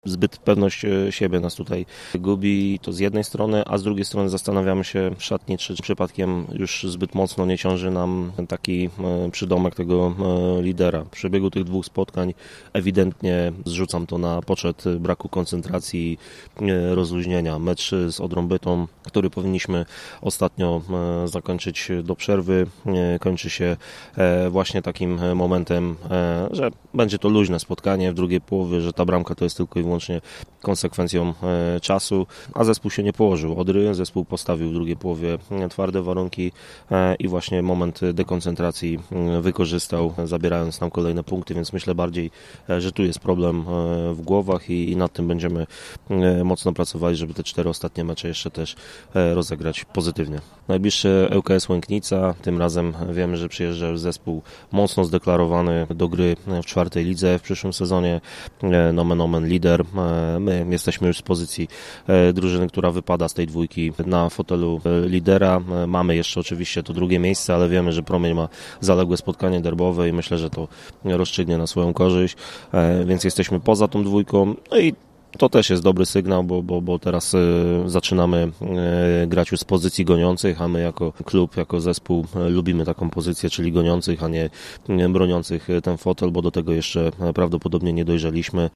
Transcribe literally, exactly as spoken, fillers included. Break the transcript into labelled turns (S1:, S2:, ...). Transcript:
S1: Zbyt pewność siebie nas tutaj gubi, to z jednej strony, a z drugiej strony zastanawiamy się w szatni, czy przypadkiem już zbyt mocno nie ciąży nam taki przydomek tego lidera. W przebiegu tych dwóch spotkań ewidentnie zrzucam to na poczet braku koncentracji, rozluźnienia. Mecz z Odrą Bytom, który powinniśmy ostatnio zakończyć do przerwy, kończy się właśnie takim momentem, że będzie to luźne spotkanie w drugiej połowie, że ta bramka to jest tylko i wyłącznie konsekwencją czasu, a zespół się nie położył Odry, zespół postawił w drugiej połowie twarde warunki i właśnie moment dekoncentracji wykorzystał, zabierając nam kolejne punkty, więc myślę bardziej, że tu jest problem w głowach i, i nad tym będziemy mocno pracować, żeby te cztery ostatnie mecze jeszcze też rozegrać pozytywnie. Najbliższy ŁKS Łęknica, tym razem wiemy, że przyjeżdża już zespół mocno zdeklarowany do gry w czwartej lidze w przyszłym sezonie, nomen omen lider. My jesteśmy już z pozycji drużyny, która wypada z tej dwójki na fotelu lidera. Mamy jeszcze oczywiście to drugie miejsce, ale wiemy, że Promień ma zaległe spotkanie derbowe i myślę, że to rozstrzygnie na swoją korzyść, więc jesteśmy poza tą dwójką. No i to też jest dobry sygnał, bo, bo, bo teraz y, zaczynamy y, grać już z pozycji goniących, a my jako klub, jako zespół y, lubimy taką pozycję, czyli goniących, a nie y, broniących ten fotel, bo do tego jeszcze prawdopodobnie nie dojrzeliśmy.